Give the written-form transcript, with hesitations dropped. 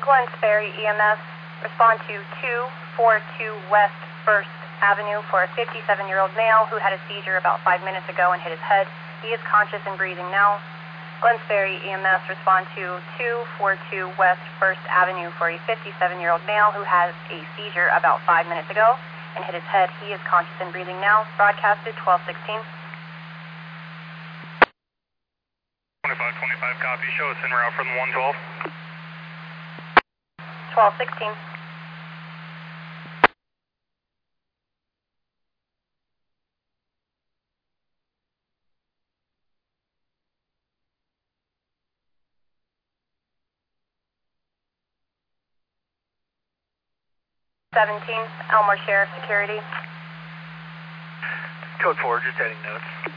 Glens Ferry EMS, respond to 242 West 1st Avenue for a 57-year-old male who had a seizure about 5 minutes ago and hit his head. He is conscious and breathing now. Glens Ferry EMS, respond to 242 West 1st Avenue for a 57-year-old male who has a seizure about 5 minutes ago and hit his head. He is conscious and breathing now. Broadcasted 1216. 2525, copy. Show us en route from the 112. 1216. Elmore Sheriff Security. Code 4, just heading notes.